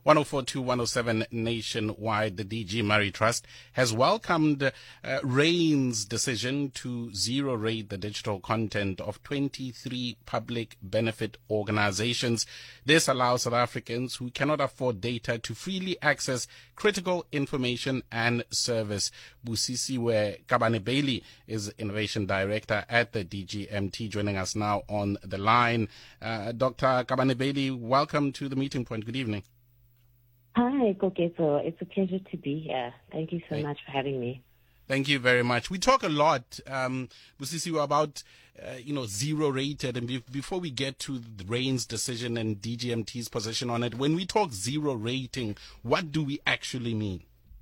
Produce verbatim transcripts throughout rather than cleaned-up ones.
one oh four point two, one oh seven nationwide. The D G Murray Trust has welcomed uh, RAIN's decision to zero-rate the digital content of twenty-three public benefit organizations. This allows South Africans who cannot afford data to freely access critical information and service. Busisiwe Kabane-Bailey is Innovation Director at the D G M T, joining us now on the line. Uh, Doctor Kabane-Bailey, welcome to the Meeting Point. Good evening. Hi, Koketo. It's a pleasure to be here. Thank you so Hey. much for having me. Thank you very much. We talk a lot, um, Busisiwe, about, uh, you know, zero-rated. And be- before we get to the RAIN's decision and D G M T's position on it, when we talk zero-rating, what do we actually mean?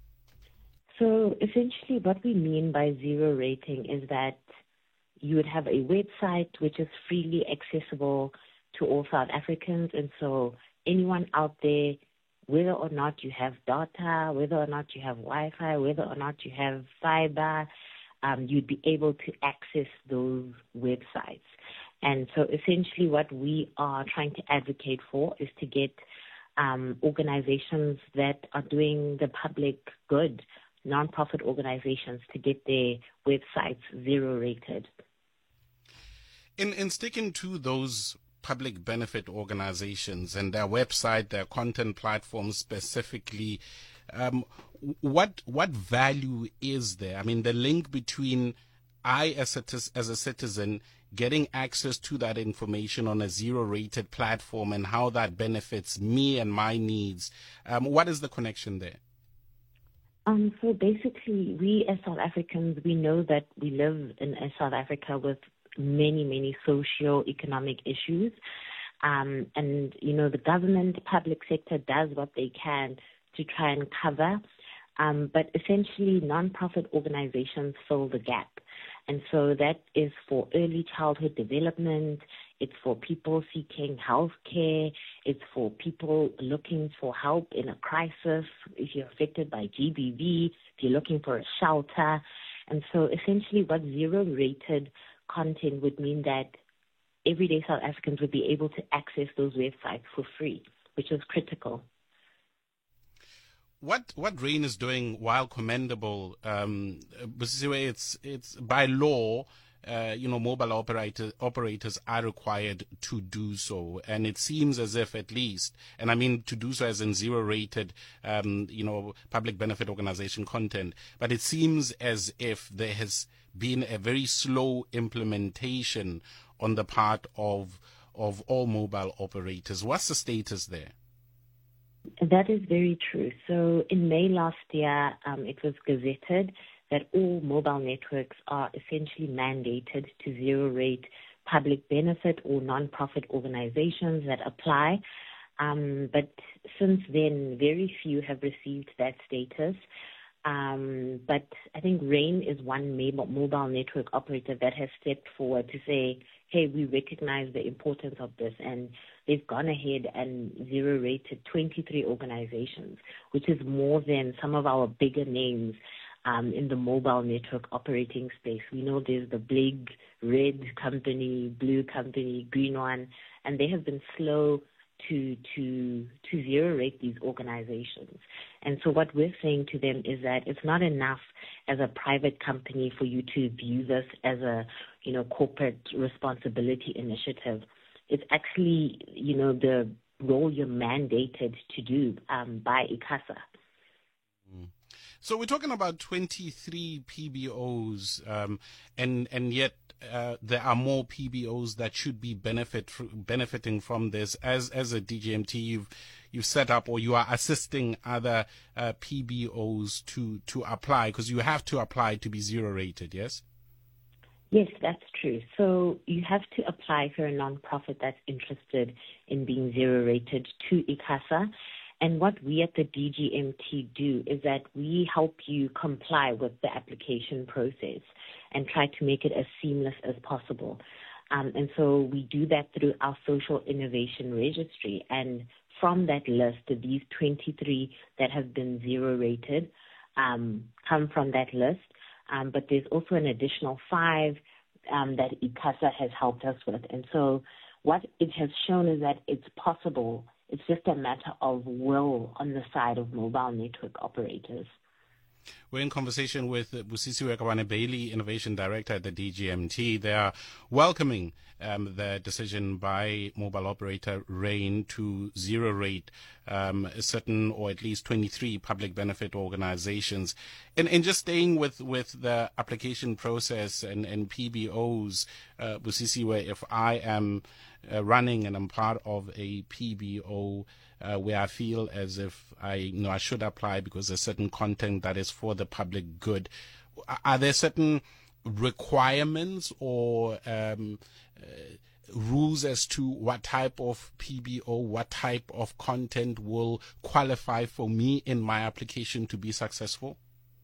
So essentially what we mean by zero rating is that you would have a website which is freely accessible to all South Africans. And so anyone out there, whether or not you have data, whether or not you have Wi-Fi, whether or not you have fiber, um, you'd be able to access those websites. And so essentially what we are trying to advocate for is to get um, organizations that are doing the public good, non-profit organizations, to get their websites zero-rated. In, in sticking to those public benefit organizations and their website, their content platforms specifically, um, what what value is there? I mean, the link between I as a, as a citizen getting access to that information on a zero-rated platform and how that benefits me and my needs. Um, what is the connection there? Um, so basically, we as South Africans, we know that we live in a South Africa with many, many socio-economic issues. Um, and, you know, the government, public sector does what they can to try and cover. Um, but essentially, non-profit organizations fill the gap. And so that is for early childhood development. It's for people seeking health care. It's for people looking for help in a crisis. If you're affected by G B V, if you're looking for a shelter. And so essentially what zero-rated content would mean that everyday South Africans would be able to access those websites for free, which is critical. What what RAIN is doing, while commendable, um, it's it's by law, uh, you know, mobile operator, operators are required to do so, and it seems as if, at least, and I mean to do so as in zero-rated, um, you know, public benefit organization content, but it seems as if there has been a very slow implementation on the part of of all mobile operators. What's the status there? That is very true. So in May last year, um, it was gazetted that all mobile networks are essentially mandated to zero-rate public benefit or non-profit organizations that apply. Um, but since then, very few have received that status. Um, but I think RAIN is one mobile network operator that has stepped forward to say, hey, we recognize the importance of this, and they've gone ahead and zero-rated twenty-three organizations, which is more than some of our bigger names um, in the mobile network operating space. We know there's the big red company, blue company, green one, and they have been slow to to to zero-rate these organizations. And so what we're saying to them is that it's not enough as a private company for you to view this as a, you know, corporate responsibility initiative. It's actually, you know, the role you're mandated to do um, by ICASA. Mm. So we're talking about twenty-three P B Os, um, and and yet uh, there are more P B Os that should be benefit benefiting from this. As as a D G M T, you've you've set up, or you are assisting other uh, P B Os to to apply, because you have to apply to be zero-rated. Yes. Yes, that's true. So you have to apply for a nonprofit that's interested in being zero-rated to ICASA. And what we at the D G M T do is that we help you comply with the application process and try to make it as seamless as possible. Um, and so we do that through our social innovation registry. And from that list, these twenty-three that have been zero-rated um, come from that list. Um, but there's also an additional five um, that ICASA has helped us with. And so what it has shown is that it's possible, it's just a matter of will on the side of mobile network operators. We're in conversation with Busisiwe Kabane-Bailey, Innovation Director at the D G M T. They are welcoming um, the decision by mobile operator Rain to zero rate um, certain, or at least twenty-three public benefit organizations. And, and just staying with, with the application process and, and P B Os, uh, Busisiwe, if I am uh, running and I'm part of a P B O Uh, where I feel as if I, you know, I should apply because there's certain content that is for the public good. Are there certain requirements or um, uh, rules as to what type of P B O, what type of content will qualify for me in my application to be successful?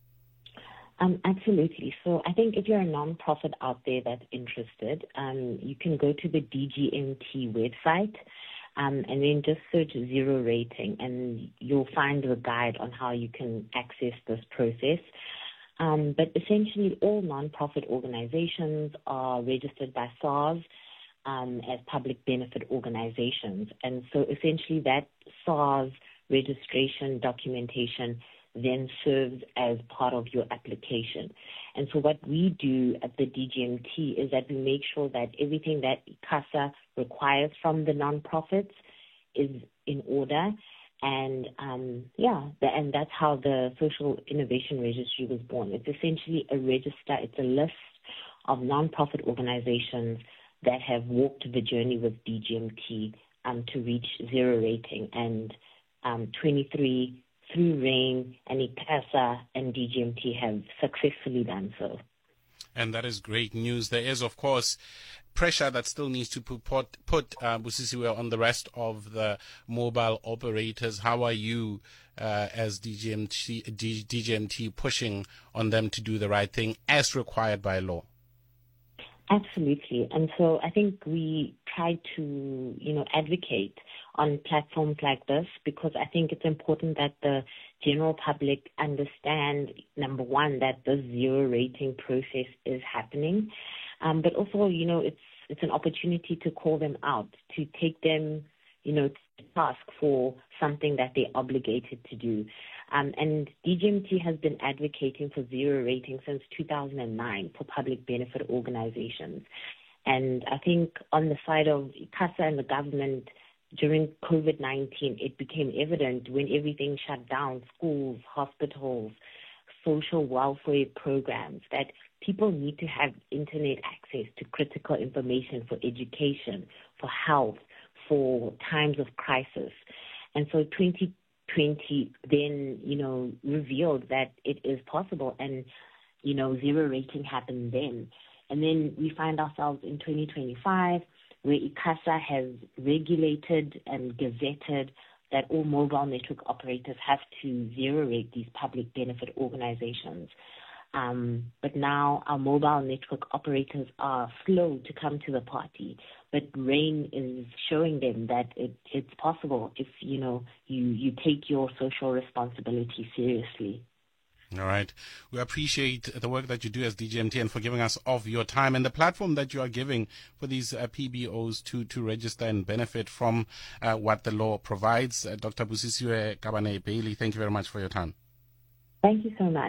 Um, absolutely. So I think if you're a nonprofit out there that's interested, um, you can go to the D G M T website. Um, and then just search zero rating, and you'll find a guide on how you can access this process. Um, but essentially, all nonprofit organizations are registered by SARS um, as public benefit organizations. And so essentially that SARS registration documentation then serves as part of your application. And so what we do at the D G M T is that we make sure that everything that ICASA requires from the nonprofits is in order. And um, yeah, the, and that's how the Social Innovation Registry was born. It's essentially a register. It's a list of nonprofit organizations that have walked the journey with D G M T um, to reach zero rating, and um, twenty-three through RAIN and ICASA and D G M T have successfully done so. And that is great news. There is, of course, pressure that still needs to put, put uh, Busisiwe on the rest of the mobile operators. How are you, uh, as D G M T, D G M T, pushing on them to do the right thing as required by law? Absolutely. And so I think we try to, you know, advocate on platforms like this, because I think it's important that the general public understand, number one, that the zero rating process is happening. Um, but also, you know, it's it's an opportunity to call them out, to take them, you know, to task for something that they're obligated to do. Um, and D G M T has been advocating for zero rating since two thousand nine for public benefit organizations. And I think on the side of ICASA and the government, during COVID nineteen, it became evident when everything shut down, schools, hospitals, social welfare programs, that people need to have internet access to critical information for education, for health, for times of crisis. And so twenty twenty then, you know, revealed that it is possible, and, you know, zero rating happened then. And then we find ourselves in twenty twenty-five, where ICASA has regulated and gazetted that all mobile network operators have to zero rate these public benefit organizations. Um, but now our mobile network operators are slow to come to the party. But RAIN is showing them that it, it's possible if, you know, you, you take your social responsibility seriously. All right. We appreciate the work that you do as D G M T and for giving us of your time and the platform that you are giving for these uh, P B Os to, to register and benefit from uh, what the law provides. Uh, Doctor Busisiwe Kabane-Bailey, thank you very much for your time. Thank you so much.